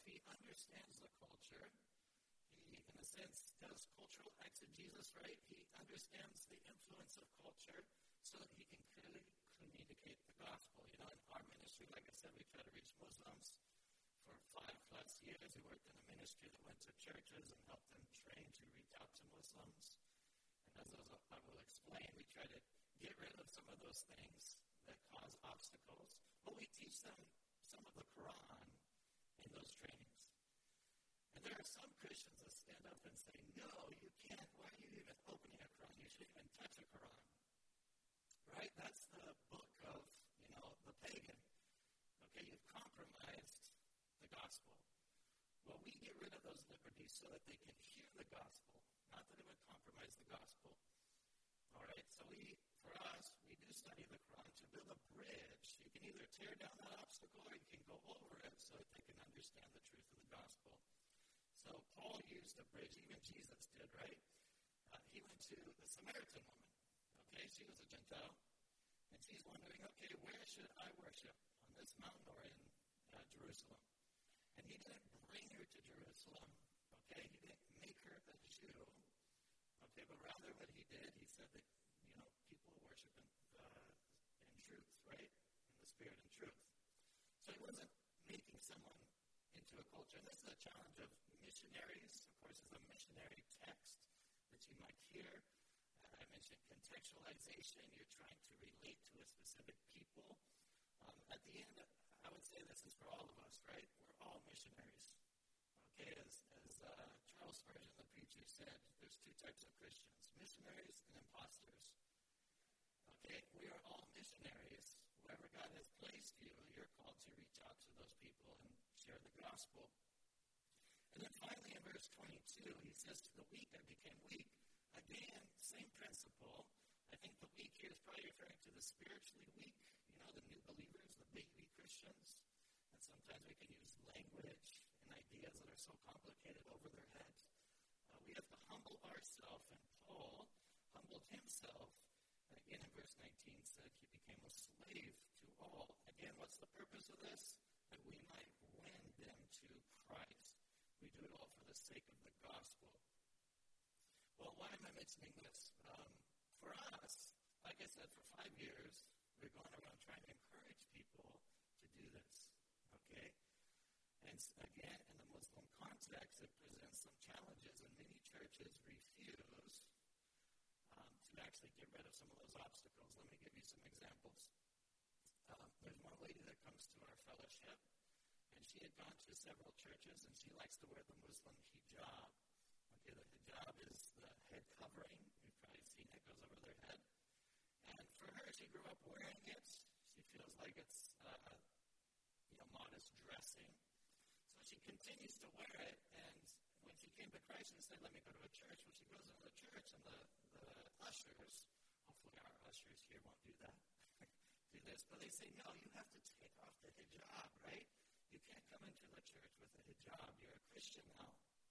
he understands the culture. He, in a sense, does cultural exegesis, right? He understands the influence of culture so that he can clearly communicate the gospel. You know, in our ministry, like I said, we try to reach Muslims. For 5+ years, we worked in a ministry that went to churches and helped them train to reach out to Muslims. And as I will explain, we try to get rid of some of those things that cause obstacles. But we teach them some of the Quran in those trainings. And there are some Christians that stand up and say, no, you can't. Why are you even opening a Quran? You shouldn't even touch a Quran. Right? That's the book of, the pagan. Okay, you've compromised the gospel. Well, we get rid of those liberties so that they can hear the gospel, not that it would compromise the gospel. All right, so for us, we do study the Quran to build a bridge. You can either tear down that obstacle or you can go over it so that they can understand the truth of the gospel. So Paul used a bridge, even Jesus did, right? He went to the Samaritan woman. Okay, she was a Gentile, and she's wondering, okay, where should I worship? On this mountain or in Jerusalem? And he didn't bring her to Jerusalem, okay? He didn't make her a Jew, okay? But rather what he did, he said that, people worship in truth, right? In the spirit and truth. So he wasn't making someone into a culture. And this is a challenge of missionaries. Of course, it's a missionary text that you might hear. I mentioned contextualization. You're trying to relate to a specific people. At the end, I would say this is for all of us, right? We're all missionaries. Okay, as Charles Spurgeon, the preacher, said, there's two types of Christians, missionaries and imposters. Okay, we are all missionaries. Wherever God has placed you, you're called to reach out to those people and share the gospel. And then finally in verse 22, he says, to the weak I became weak. Again, same principle. I think the weak here is probably referring to the spiritually weak, the new believers, the baby Christians. And sometimes we can use language and ideas that are so complicated over their heads. We have to humble ourselves, and Paul humbled himself. And again, in verse 19 said he became a slave to all. Again, what's the purpose of this? That we might win them to Christ. We do it all for the sake of the gospel. Well, why am I mentioning this? For us, like I said, for 5 years, we're going around trying to encourage people to do this, okay? And again, in the Muslim context, it presents some challenges, and many churches refuse to actually get rid of some of those obstacles. Let me give you some examples. There's one lady that comes to our fellowship, and she had gone to several churches, and she likes to wear the Muslim hijab. Okay, the hijab is the head covering. You've probably seen it, goes over their head. And for her, she grew up wearing it. She feels like it's, modest dressing. So she continues to wear it, and when she came to Christ and said, let me go to a church, well, she goes into the church, and the ushers, hopefully our ushers here won't do that, do this, but they say, no, you have to take off the hijab, right? You can't come into the church with a hijab. You're a Christian now.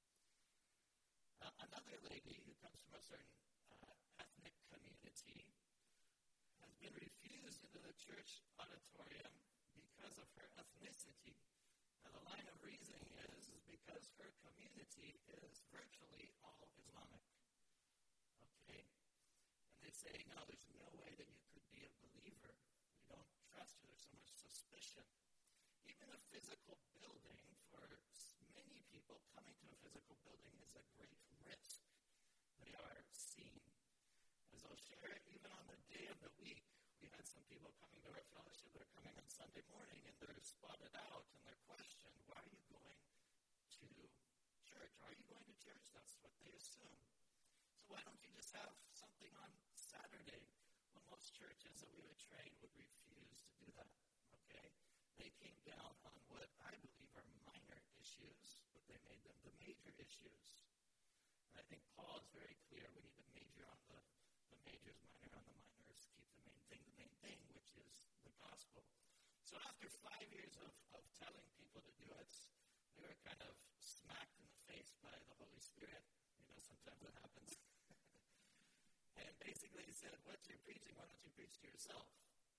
Another lady who comes from a certain ethnic community has been refused into the church auditorium because of her ethnicity. Now, the line of reasoning is because her community is virtually all Islamic. Okay? And they say, no, there's no way that you could be a believer. We don't trust you. There's so much suspicion. Even a physical building, for many people, coming to a physical building is a great risk. They are seen. As I'll share, even on the day of the week, we had some people coming to our fellowship. They're coming on Sunday morning, and they're spotted out, and they're questioned, why are you going to church? Are you going to church? That's what they assume. So why don't you just have something on Saturday? Well, most churches that we would train would refuse to do that, okay? They came down on what I believe are minor issues, but they made them the major issues. And I think Paul is very clear. We need to major on the majors, minor on the minors, keep the main thing, which is the gospel. So after 5 years of telling people to do it, we were kind of smacked in the face by the Holy Spirit. Sometimes that happens. And basically he said, what you're preaching, why don't you preach to yourself?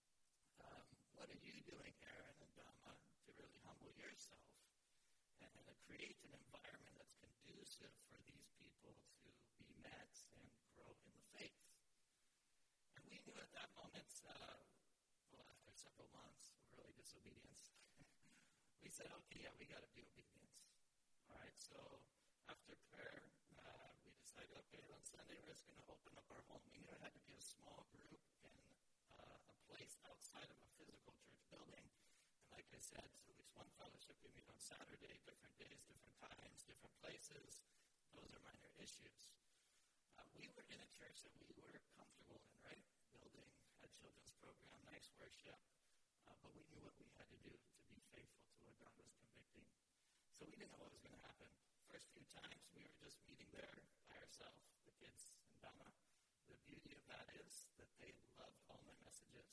What are you doing, Aaron and Dama, to really humble yourself and create an environment that's conducive for these people to be met and grow in the faith. And we knew at that moment, after several months of early disobedience, we said, okay, yeah, we got to be obedience. All right, so after prayer, we decided, okay, on Sunday we're just going to open up our home. We knew it had to be a small group in a place outside of a physical church building. And like I said, at least one fellowship we meet on Saturday, different days, different times, different places. Those are minor issues. We were in a church that we were comfortable in, right? Building a children's program, nice worship. But we knew what we had to do to be faithful to what God was convicting. So we didn't know what was going to happen. First few times, we were just meeting there by ourselves, the kids and Donna. The beauty of that is that they loved all my messages.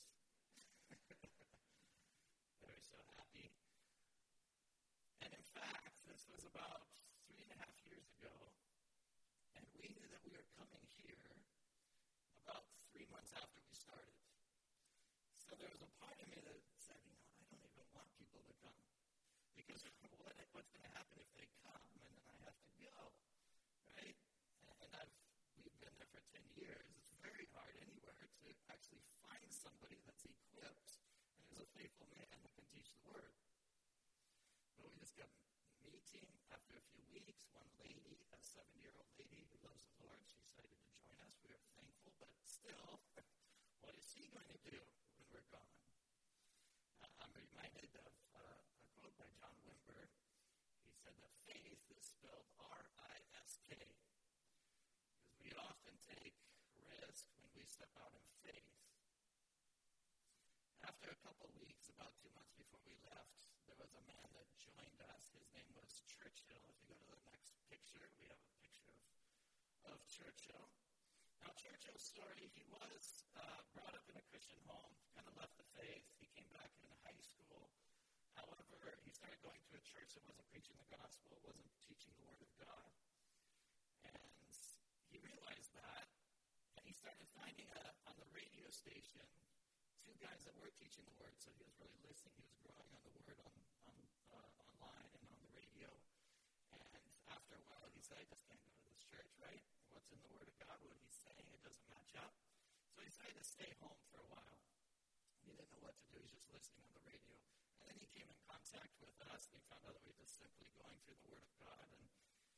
They were so happy. And in fact, this was about 3.5 years ago, and we knew that we were coming here about 3 months after we started. So there was a part of me that said, I don't even want people to come. Because what's going to happen if they come and then I have to go, right? And we've been there for 10 years. It's very hard anywhere to actually find somebody that's equipped and is a faithful man who can teach the word. But we just kept meeting. After a few weeks, one lady, a 7-year-old lady who loves the Lord, she decided to join us. We were thankful, but still, what is she going to do when we're gone? I'm reminded of a quote by John Wimber. He said that faith is spelled R-I-S-K. Because we often take risk when we step out in faith. After a couple weeks, about 2 months before we left, there was a man that joined us. His name was Churchill. If you go to the next picture, we have a picture of Churchill. Now, Churchill's story, he was brought up in a Christian home, kind of left the faith. He came back in high school. However, he started going to a church that wasn't preaching the gospel, wasn't teaching the word of God. And he realized that, and he started finding on the radio station 2 guys that were teaching the word, so he was really listening. He was growing on the word online and on the radio. And after a while, he said, I just can't go to this church, right? What's in the word of God, what he's saying, it doesn't match up. So he decided to stay home for a while. He didn't know what to do. He's just listening on the radio. And then he came in contact with us, and he found out that we were just simply going through the word of God. And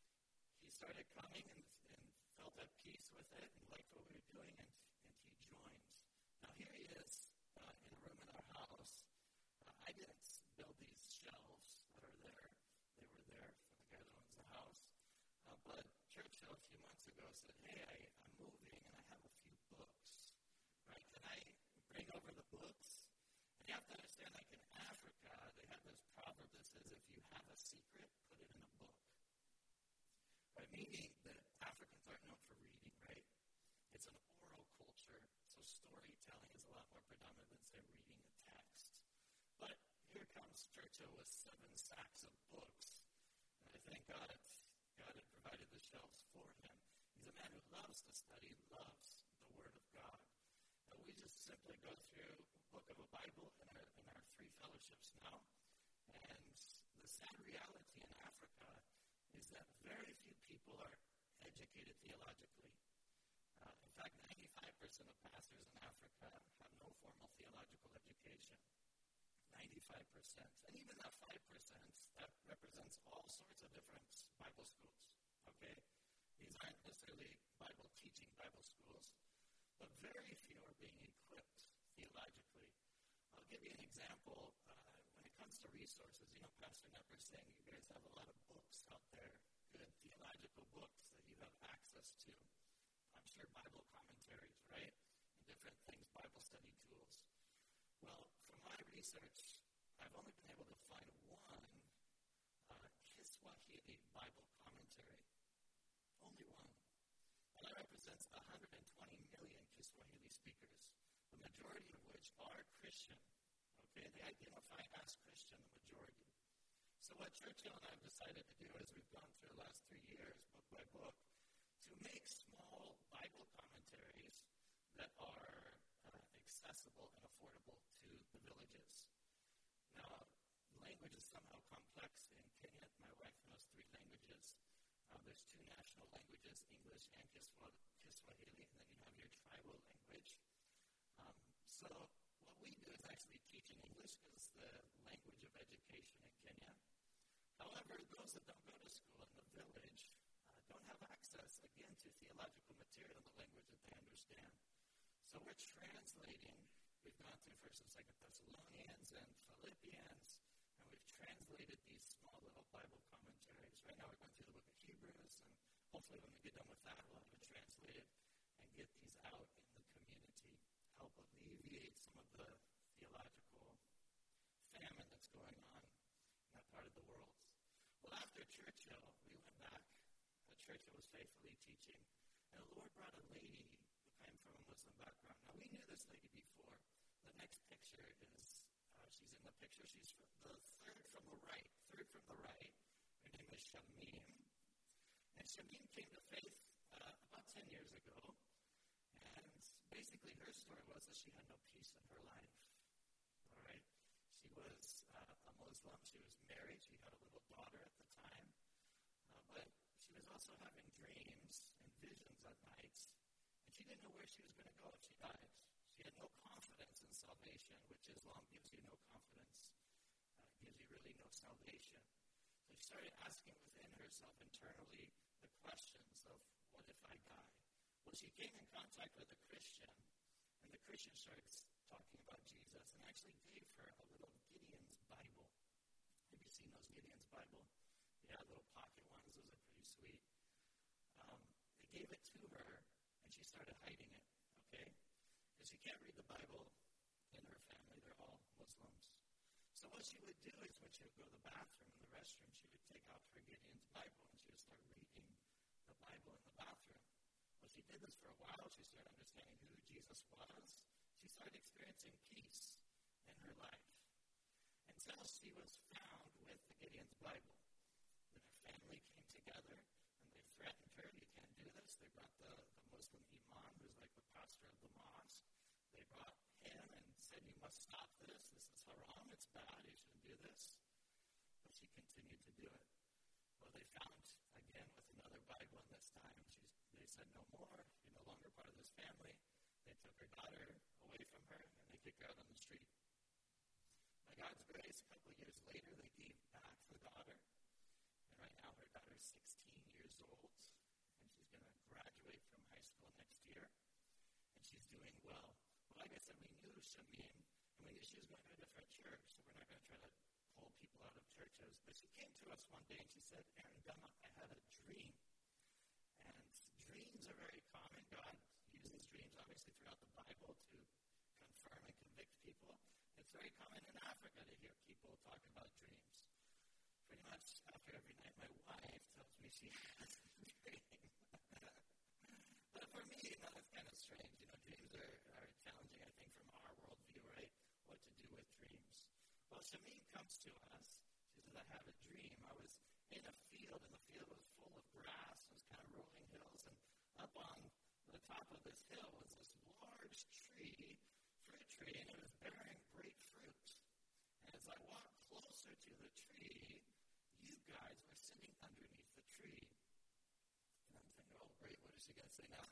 he started coming and felt at peace with it and liked what we were doing, and he joined. Now, here he is in a room in our house. I didn't build these shelves that are there. They were there for the guy that owns the house. But Churchill a few months ago said, hey, I'm moving and I have a few books, right? Can I bring over the books? And you have to understand, like in Africa, they have this proverb that says, if you have a secret, put it in a book. Right? Meaning that Africans aren't known for reading, right? It's an oral culture, so storytelling is a lot more predominant than, say, reading a text. But here comes Churchill with 7 sacks of books. And I thank God had provided the shelves for him. He's a man who loves to study, loves the Word of God. We just simply go through a book of a Bible in our 3 fellowships now. And the sad reality in Africa is that very few people are educated theologically. In fact, 95% of pastors in Africa have no formal theological education. 95%. And even that 5%, that represents all sorts of different Bible schools, okay? These aren't necessarily Bible-teaching Bible schools, but very few are being equipped theologically. I'll give you an example. When it comes to resources, Pastor Nepper saying you guys have a lot of books out there, good theological books that you have access to. I'm sure Bible commentaries, right? And different things, Bible study tools. Well, from my research, I've only been able to find one Kiswahili Bible commentary. Only one. And that represents 120 million Kiswahili speakers, the majority of which are Christian. Okay, they identify as Christian, the majority. So what Churchill and I have decided to do as we've gone through the last 3 years, book by book, to make small Bible commentaries that are accessible and affordable to the villages. Now, language is somehow complex in Kenyan. My wife knows So what we do is actually teaching English because it's the language of education in Kenya. However, those that don't go to school in the village don't have access, again, to theological material in the language that they understand. So we're translating. We've gone through 1st and 2nd Thessalonians and Philippians, and we've translated these small little Bible commentaries. Right now we're going through the book of Hebrews, and hopefully when we get done with that, we'll have it translated and get these out in the community, help alleviate some of the theological famine that's going on in that part of the world. Well, after Churchill, we went back. Churchill was faithfully teaching, and the Lord brought a lady who came from a Muslim background. Now, we knew this lady before. The next picture is, she's in the picture. She's the third from the right. Her name is Shamim. And Shamim came to faith about 10 years ago, and basically her story was that she had no peace in her life. All right? She was a Muslim. She was married. She had a little daughter at the time. But she was also having dreams and visions at night, and she didn't know where she was going to go if she died. She had no confidence in salvation, which Islam gives you no confidence, gives you really no salvation. So she started asking within herself internally the questions of, what if I die? Well, she came in contact with a Christian, and the Christian started talking about Jesus and actually gave her a little Gideon's Bible. Have you seen those Gideon's Bible? Yeah, little pocket ones. Those are pretty sweet. They gave it to her, and she started hiding it, okay? Because she can't read the Bible in her family. They're all Muslims. So what she would do is when she would go to the bathroom in the restroom, she would take out her Gideon's Bible, and she would start reading the Bible in the bathroom. Well, she did this for a while. She started understanding who Jesus was. She started experiencing peace in her life until she was found with the Gideon's Bible. Family came together, and they threatened her, you can't do this. They brought the Muslim imam, who's like the pastor of the mosque. They brought him and said, you must stop this. This is haram. It's bad. You shouldn't do this. But she continued to do it. Well, they found, again, with another Bible, and this time they said, no more. You're no longer part of this family. They took her daughter away from her, and they kicked her out on the street. By God's grace, a couple of years later, they gave back the daughter. Right now, her daughter's 16 years old, and she's going to graduate from high school next year, and she's doing well. Well, like I said, we knew Shamim, and we knew she was going to a different church, so we're not going to try to pull people out of churches. But she came to us one day, and she said, Aaron Dama, I had a dream. And dreams are very common. God uses dreams, obviously, throughout the Bible to confirm and convict people. It's very common in Africa to hear people talk about dreams. Pretty much after every night, my wife tells me she has a dream. But for me, that's kind of strange. Dreams are challenging, I think, from our worldview, right? What to do with dreams. Well, Shamim comes to us. She says, I have a dream. I was in a field, and the field was full of grass. It was kind of rolling hills, and up on the top of this hill was this large tree, fruit tree, and it was bearing great fruit. And as I walked closer to the tree, you guys were sitting underneath the tree. And I'm thinking, oh, great, what is she going to say now?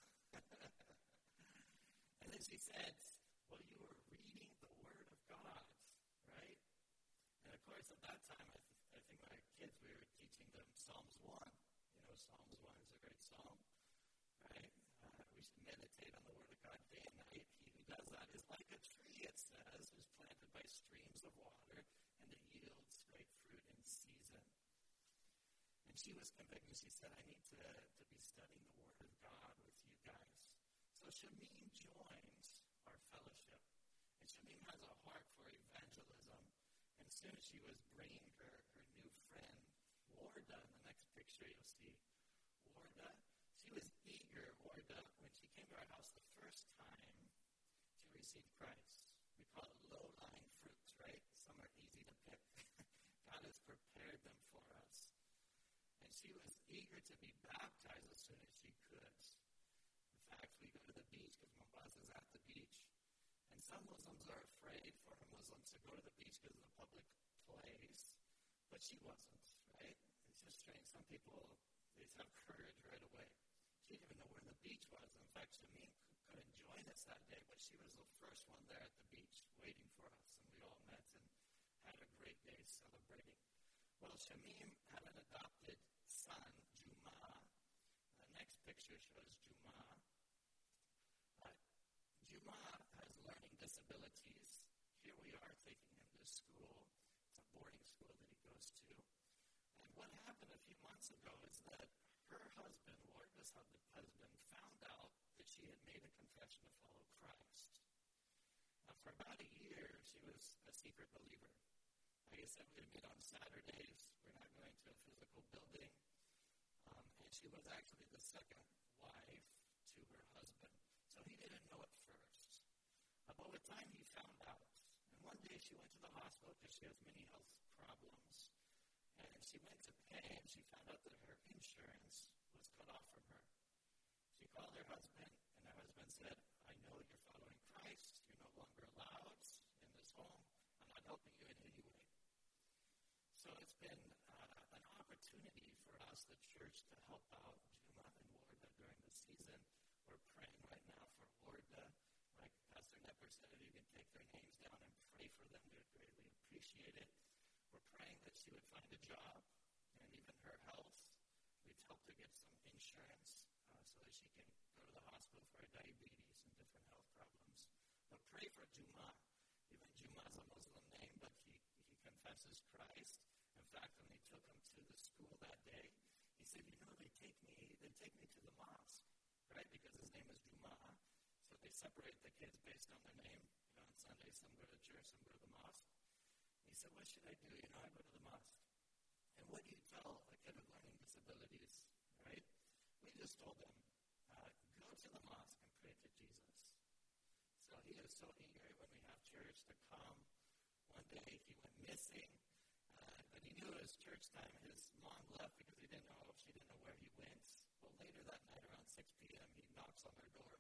And then she said, well, you were reading the Word of God, right? And of course, at that time, I think my kids, we were teaching them Psalms 1. Psalms 1 is a great psalm, right? We should meditate on the Word of God day and night. He who does that is like a tree, it says, who's planted by streams of water, and it yields great fruit in season. And she was convicted. She said, I need to be studying the Word of God with you guys. So Shamim joins our fellowship. And Shamim has a heart for evangelism. And soon she was bringing her new friend, Warda, in the next picture you'll see. Warda, she was eager, Warda, when she came to our house the first time to receive Christ. We call it low-lying fruits, right? Some are easy to pick. God has prepared them for us. And she was eager to be baptized as soon as she could. In fact, we go to the beach because Mombasa is at the beach. And some Muslims are afraid for Muslims to go to the beach because of the public place. But she wasn't, right? It's just strange. Some people, they just have courage right away. She didn't even know where the beach was. In fact, Shamim couldn't join us that day, but she was the first one there at the beach waiting for us, and we all met and had a great day celebrating. Well, Shamim had an adopted son, Juma. The next picture shows Juma. Juma has learning disabilities. Here we are taking him to school. It's a boarding school that he goes to. And what happened a few months ago is that her husband, Warda's husband, found out that she had made a confession to follow Christ. Now, for about a year, she was a secret believer. Like I said, we'd meet on Saturdays. We're not going to a physical building. And she was actually the second wife to her husband. So he didn't know at first. But over time, he found out. And one day, she went to the hospital because she has many health problems. And she went to pay, and she found out that her insurance was cut off from her. She called her husband, and her husband said, I know you're following Christ. You're no longer allowed in this home. I'm not helping you in any way. So it's been an opportunity for us, the church, to help out Juma and Warda during the season. We're praying right now for Warda. Like Pastor Nepper said, if you can take their names down and pray for them, we'd greatly appreciate it. We're praying that she would find a job, and even her health. We've helped her get some insurance so that she can go to the hospital for her diabetes and different health problems. But pray for Juma. Even Juma is a Muslim name, but he confesses Christ. In fact, when they took him to the school that day, he said, they take me to the mosque, right? Because his name is Juma. So they separate the kids based on their name. On Sunday, some go to church, some go to the mosque. He said, what should I do? I go to the mosque. And what do you tell a kid with learning disabilities, right? We just told them, go to the mosque and pray to Jesus. So he is so eager when we have church to come. One day he went missing, but he knew it was church time. His mom left because she didn't know where he went. Well, later that night around 6 p.m., he knocks on her door.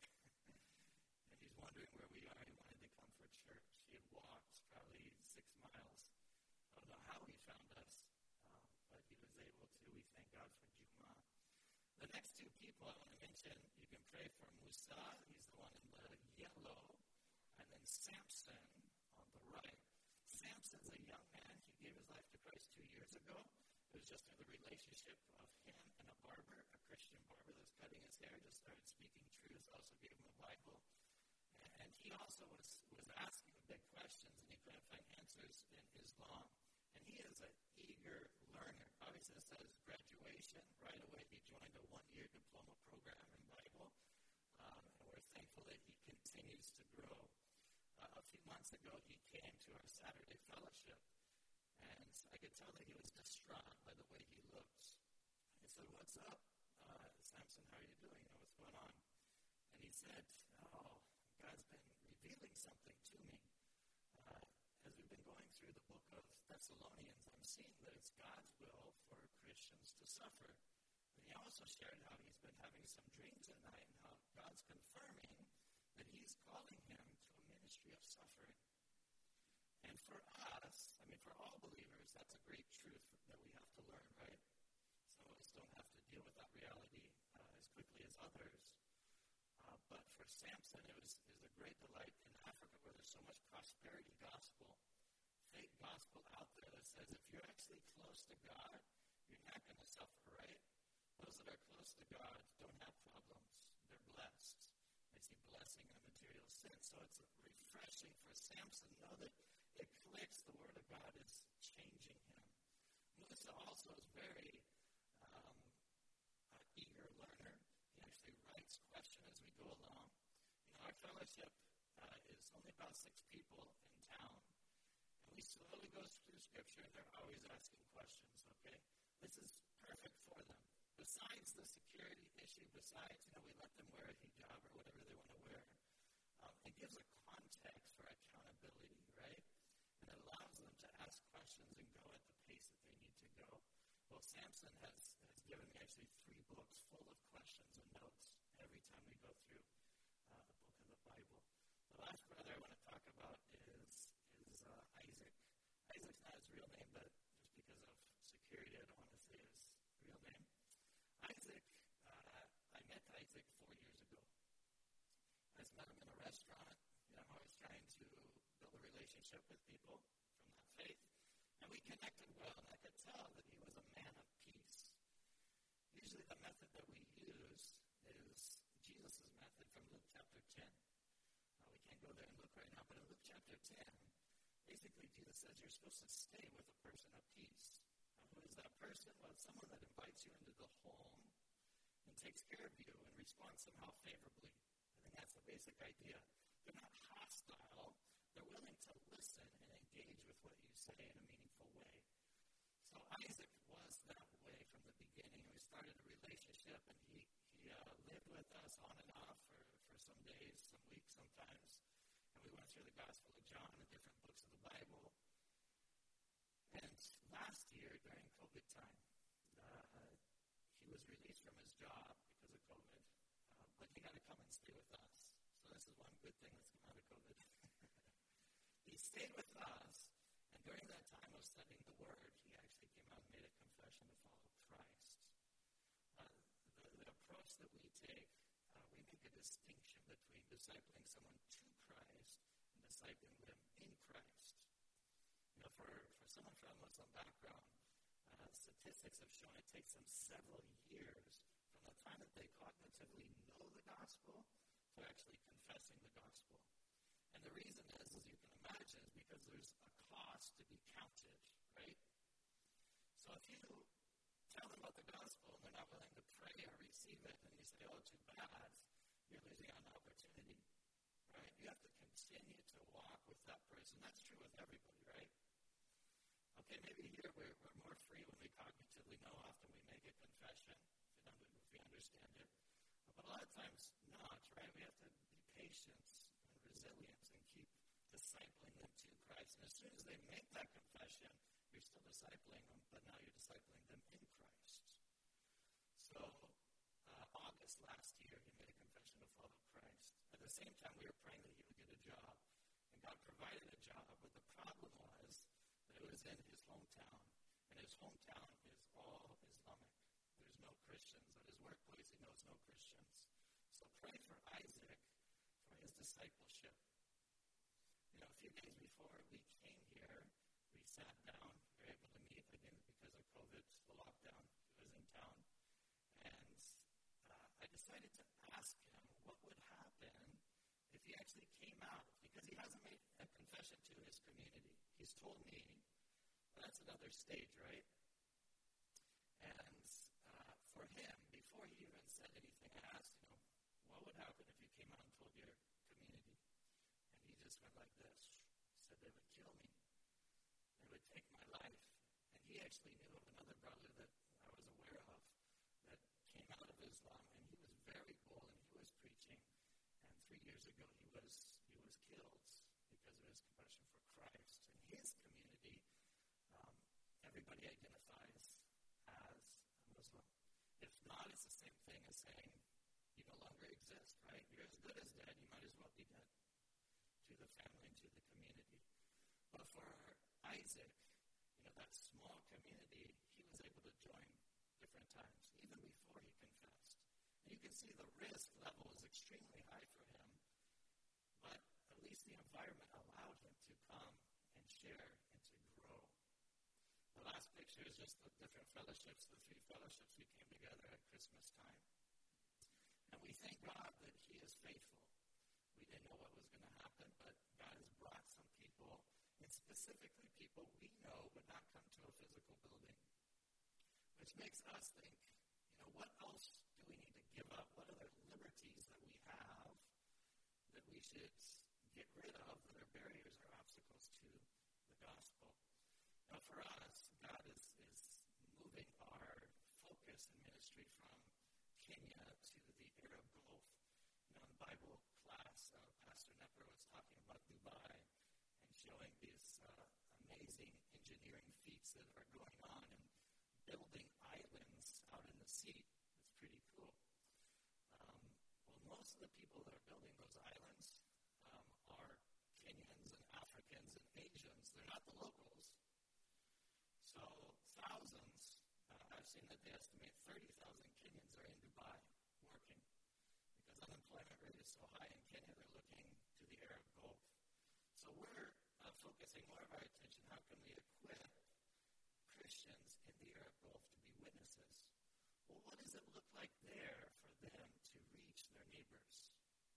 And he's wondering where we are. He wanted to come for church. He had walked probably 6 miles. I don't know how he found us, but he was able to. We thank God for Juma. The next two people I want to mention, you can pray for Musa. He's the one in the yellow. And then Samson on the right. Samson's a young man. He gave his life to Christ 2 years ago. It was just through the relationship of him and a barber, a Christian barber that was cutting his hair, just started speaking truth, also gave him a Bible. And he also was asking big questions, and he couldn't find answers in Islam. And he is an eager learner. Obviously, it says graduation. Right away, he joined a one-year diploma program in Bible. And we're thankful that he continues to grow. A few months ago, he came to our Saturday fellowship. And I could tell that he was distraught by the way he looked. I said, what's up, Samson? How are you doing? What's going on? And he said, God's been revealing something to me. As we've been going through the book of Thessalonians, I'm seeing that it's God's will for Christians to suffer. And he also shared how he's been having some dreams at night and how God's confirming that he's calling him to a ministry of suffering. And for us, for all believers, that's a great truth that we have to learn, right? Some of us don't have to deal with that reality as quickly as others. But for Samson, it was a great delight in Africa where there's so much prosperity gospel, fake gospel out there that says if you're actually close to God, you're not going to suffer, right? Those that are close to God don't have problems. They're blessed. They see blessing in material sin. So it's refreshing for Samson to know that it clicks. The Word of God is changing him. Musa also is very eager learner. He actually writes questions as we go along. Our fellowship is only about 6 people in town. And we slowly go through Scripture, and they're always asking questions, okay? This is perfect for them. Besides the security issue, we let them wear a hijab or whatever they want to wear. It gives a context for accountability, right? And it allows them to ask questions and go at the pace that they need to go. Well, Samson has given me actually 3 books full of questions and notes every time we go through a book of the Bible. The last brother I want to talk about is Isaac. Isaac's not his real name, but just because of security, I don't want to say his real name. Isaac, I met relationship with people from that faith. And we connected well, and I could tell that he was a man of peace. Usually the method that we use is Jesus' method from Luke chapter 10. We can't go there and look right now, but in Luke chapter 10, basically Jesus says you're supposed to stay with a person of peace. Who is that person? Well, it's someone that invites you into the home and takes care of you and responds somehow favorably. I think that's the basic idea. They're not hostile. They're willing to listen and engage with what you say in a meaningful way. So Isaac was that way from the beginning. We started a relationship, and he lived with us on and off for some days, some weeks sometimes. And we went through the Gospel of John and different books of the Bible. And last year, during COVID time, he was released from his job because of COVID, but he got to come and stay with us. So this is one good thing that's come out of COVID. He stayed with us, and during that time of studying the Word, he actually came out and made a confession to follow Christ. The approach that we take, we make a distinction between discipling someone to Christ and discipling them in Christ. You know, for someone from a Muslim background, statistics have shown it takes them several years from the time that they cognitively know the gospel to actually confessing the gospel. And the reason is, as you can imagine, is because there's a cost to be counted, right? So if you tell them about the gospel and they're not willing to pray or receive it, and you say, oh, too bad, you're losing out on an opportunity, right? You have to continue to walk with that person. That's true with everybody, right? Okay, maybe here we're more free when we cognitively know. Often we make a confession if we understand it. But a lot of times not, right? We have to be patient and resilient and keep discipling them to Christ. And as soon as they make that confession, you're still discipling them, but now you're discipling them in Christ. So August last year, he made a confession to follow Christ. At the same time, we were praying that he would get a job. And God provided a job, but the problem was that it was in his hometown. And his hometown is all Islamic. There's no Christians. At his workplace, he knows no Christians. So pray for Isaac for his discipleship. You know, a few days before we came here, we sat down. We were able to meet again because of COVID, the lockdown. He was in town. And I decided to ask him what would happen if he actually came out, because he hasn't made a confession to his community. He's told me, but that's another stage, right? And for him, before he even said anything, I asked him, what would happen if you came out and told your community? And he just went like this, said they would kill me. They would take my life. And he actually knew of another brother that I was aware of that came out of Islam, and he was very bold, and he was preaching. And 3 years ago, he was killed because of his confession for Christ. In his community, everybody identifies as a Muslim. If not, it's the same thing as saying you no longer exist, right? You're as good as dead. You might as well be dead to the family and to the community. But for Isaac, you know, that small community, he was able to join different times, even before he confessed. And you can see the risk level is extremely high for him, but at least the environment allowed him to come and share and to grow. The last picture is just the different fellowships, the 3 fellowships we came together at Christmas time. And we thank God that he is faithful. We didn't know what was going to happen, but God has brought some people, and specifically people we know would not come to a physical building, which makes us think, you know, what else do we need to give up? What other liberties that we have that we should get rid of that are barriers or obstacles to the gospel? Now, for us, God is moving our focus in ministry from Kenya to the Arab Gulf. You know, in Bible class, Pastor Nepper was talking about Dubai and showing these amazing engineering feats that are going on and building islands out in the sea. It's pretty cool. Well, most of the people that are building those islands are Kenyans and Africans and Asians. They're not the locals. So thousands, I've seen that they estimate 30,000 Kenyans are in Dubai working because unemployment rate is so high in Kenya, they're looking to the Arab Gulf. So we're focusing more of our attention, how can we equip Christians in the Arab Gulf to be witnesses? Well, what does it look like there for them to reach their neighbors?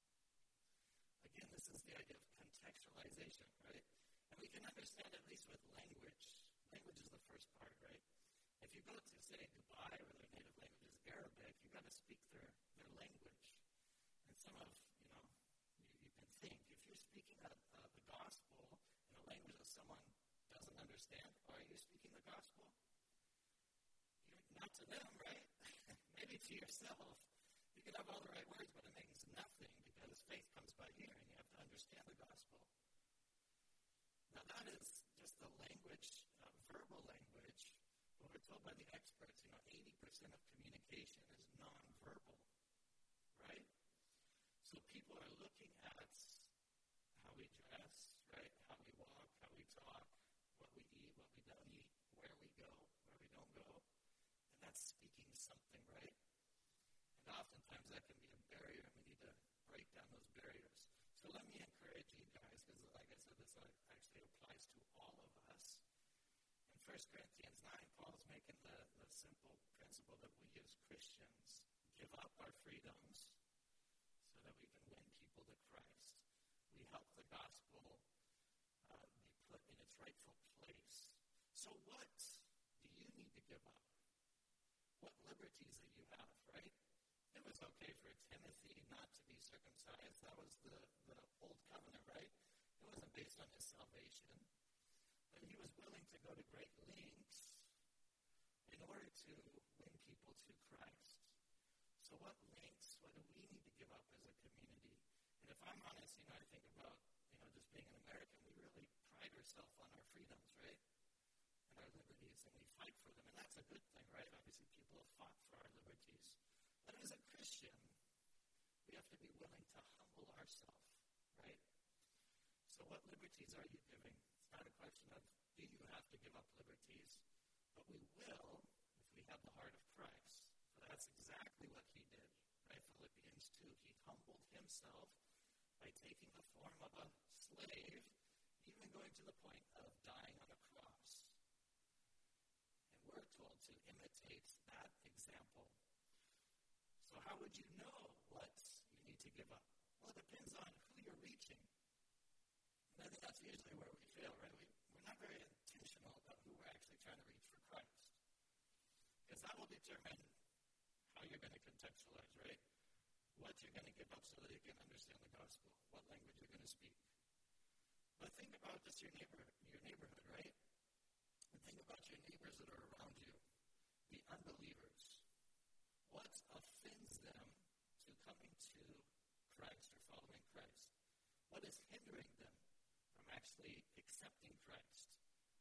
Again, this is the idea of contextualization, right? And we can understand at least with language. Language is the first part, right? If you go to, say, Dubai, where their native language is Arabic, you've got to speak their language. And some of, you can think, if you're speaking the gospel in a language that someone doesn't understand, are you speaking the gospel? You're not to them, right? Maybe to yourself. You can have all the right words, but it means nothing because faith comes by hearing. You have to understand the gospel. Now that is just the language, verbal language. But we're told by the experts, 80% of communication is nonverbal, right? So people are looking at how we dress, right? How we walk, how we talk, what we eat, what we don't eat, where we go, where we don't go. And that's speaking something, right? And oftentimes that can be a barrier, and we need to break down those barriers. So let me encourage you guys, because like I said, this actually applies to all of us. In 1 Corinthians 9, Paul's making the simple principle that we as Christians give up our freedoms so that we can win people to Christ. We help the gospel be put in its rightful place. So what do you need to give up? What liberties that you have, right? It was okay for Timothy not to be circumcised. That was the old covenant, right? It wasn't based on his salvation. But he was willing to go to great lengths in order to win people to Christ. So what lengths, what do we need to give up as a community? And if I'm honest, I think about, just being an American, we really pride ourselves on our freedoms, right? And our liberties, and we fight for them. And that's a good thing, right? Obviously, people have fought for our liberties. But as a Christian, we have to be willing to humble ourselves, right? So what liberties are you giving? It's not a question of, do you have to give up liberties? But we will if we have the heart of Christ. So that's exactly what he did, right? Philippians 2, he humbled himself by taking the form of a slave, even going to the point of dying on a cross. And we're told to imitate that example. So how would you know what you need to give up? Well, it depends on who you're reaching. And I think that's usually where we fail, right? We're not very intentional about who we're actually trying to reach for Christ. Because that will determine how you're going to contextualize, right? What you're going to give up so that you can understand the gospel. What language you're going to speak. But think about just your neighborhood, right? And think about your neighbors that are around you. The unbelievers. What offends them to coming to Christ or following Christ? What is hindering them from actually accepting Christ?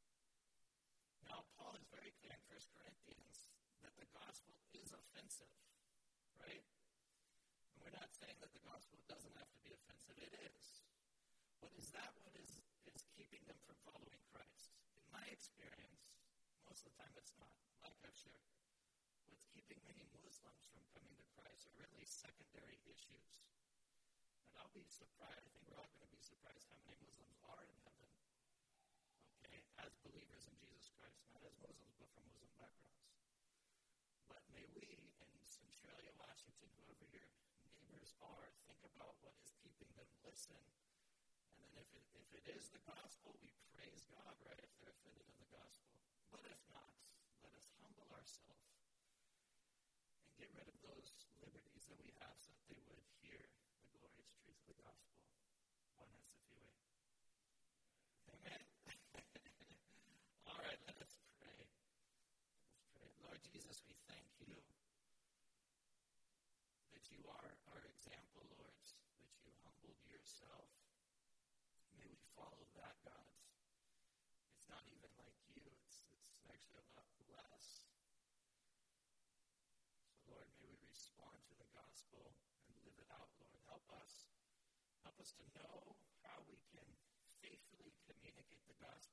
Now, Paul is very clear in 1 Corinthians that the gospel is offensive, right? And we're not saying that the gospel doesn't have to be offensive. It is. But is that what is keeping them from following Christ? In my experience, most of the time it's not, like I've shared. What's keeping many Muslims from coming to Christ are really secondary issues. And I'll be surprised, I think we're all going to be surprised how many Muslims are in heaven. Okay, as believers in Jesus Christ, not as Muslims, but from Muslim backgrounds. But may we, in Centralia, Washington, whoever your neighbors are, think about what is keeping them, listen. And then if it is the gospel, we praise God, right, if they're offended in the gospel. But if not, let us humble ourselves and get rid of those liberties that we have so that they would hear the glorious truth of the gospel. One has to feel it. Amen? All right, let us pray. Lord Jesus, we thank you that you are our example, Lord, that you humbled yourself. May we follow that, God. It's not even like you. It's actually a lot less. So, Lord, may we respond to the gospel and live it out, Lord. Help us to know how we can faithfully communicate the gospel